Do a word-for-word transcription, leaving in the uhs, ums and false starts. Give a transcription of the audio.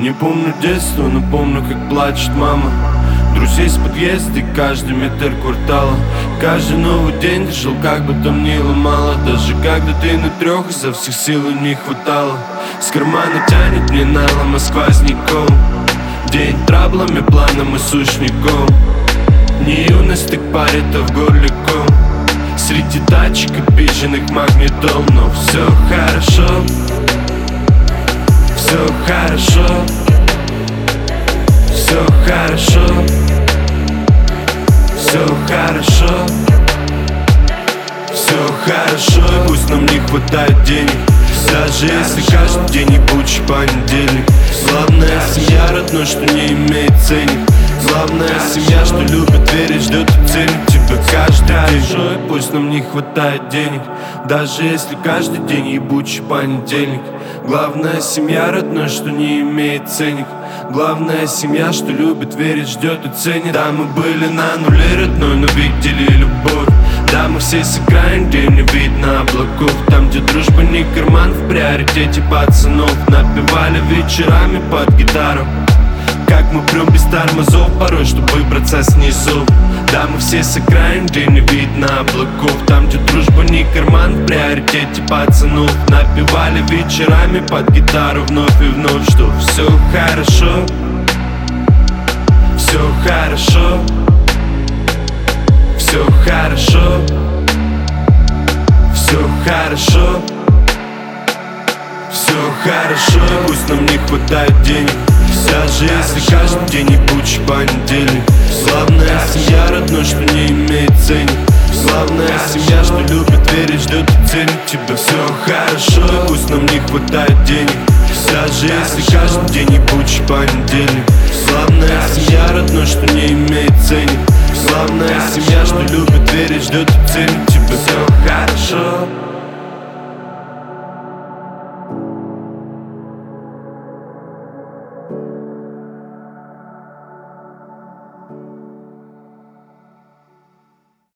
Не помню детство, но помню, как плачет мама. Друзей с подъезда, каждый метр квартала. Каждый новый день жил, как бы там ни ломало. Даже когда ты на трех, изо всех сил не хватало. С кармана тянет мне нало Москва снегом. День траблами, планом и сушняком. Не юность, так парит, а в горле ком. Среди тачек обиженных магнитол. Но все хорошо, все хорошо, все хорошо, все хорошо, все хорошо. И пусть нам не хватает денег, даже если каждый день ебучий понедельник. Главная семья родной, что не имеет ценник. Главная семья, что любит верить, ждет и ценит тебя каждый день. И пусть нам не хватает денег, даже если каждый день ебучий понедельник. Главная семья родной, что не имеет ценник. Главная семья, что любит верить, ждет и ценит. Да, мы были на нуле родной, но видели любовь. Да, мы все с окраин, где не видно облаков. Там, где дружба не карман, в приоритете пацанов. Напевали вечерами под гитару, как мы прем без тормозов порой, чтобы выбраться снизу. Да, мы все с окраин, где не видно облаков. Там, где дружба не карман, в приоритете пацанов. Напевали вечерами под гитару вновь и вновь, что все хорошо, все хорошо, все хорошо, все хорошо, все хорошо. И пусть нам не хватает денег, даже если каждый день ебучий понедельник. Главная семья родной, что не имеет ценник. Главная семья, что любит верить, ждет и ценит тебя. Все хорошо, и пусть нам не хватает денег, даже если каждый день ебучий понедельник. Главная семья родной, что не имеет ценник. Главная семья, что любит верить, ждет и ценит